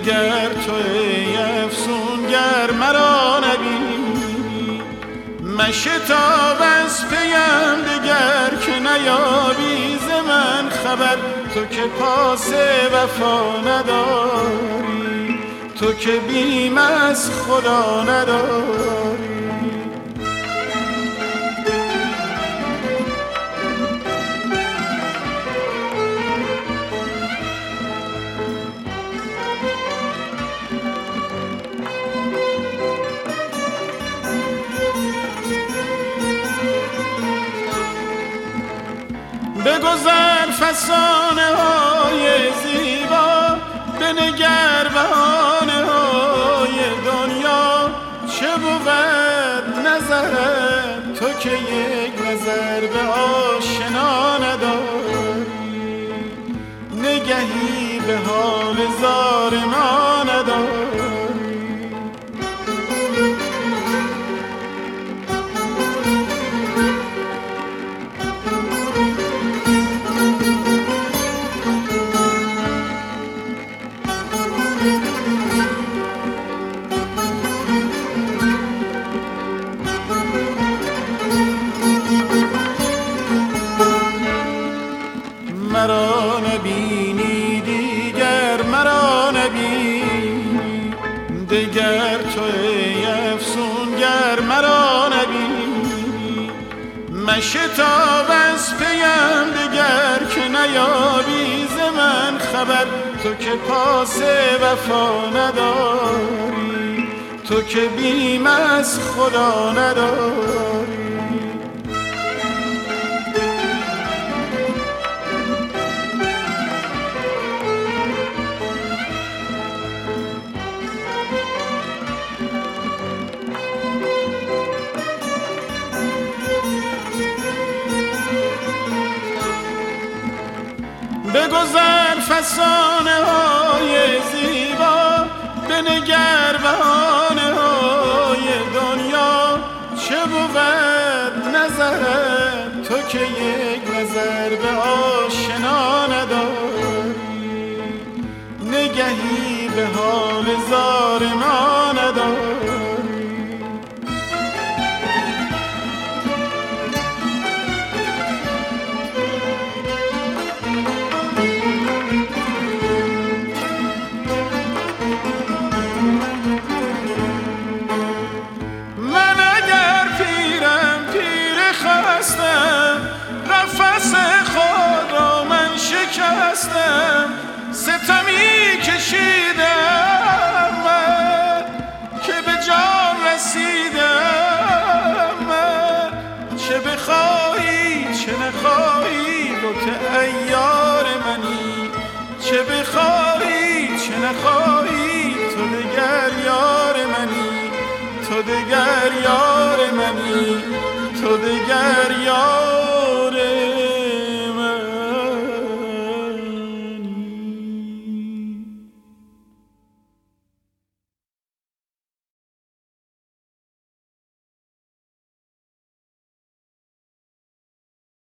دگر تو ای افسونگر مرا نبینی، مشتاب از پیم دگر که نیابی ز من خبر. تو که پاس وفا نداری، تو که بیم از خدا نداری. بگذر فسانه های زیبا، بنگر بهانه های دنیا. چه بود نظرت تو که یک نظر به آشنا نداری، نگهی به حال زار ما نداری. مرا نبینی دیگر مرا نبینی، دگر تو ای افسونگر مرا نبینی، مشتاب از پیم دگر که نیابی ز من خبر. تو که پاس وفا نداری، تو که بیم از خدا نداری. بگذر فسانه های زیبا، بنگر بهانه های دنیا. چه بود نظرت تو که یک نظر به آشنا نداری، نگهی به حال زار ما نداری. نفس خود را من شکستم، ستمی کشیدم من که به جان رسیدم من. چه بخواهی چه نخواهی لطف ایار منی، چه بخواهی چه نخواهی تو دگر یار منی، تو دگر یار منی، تو دگر یار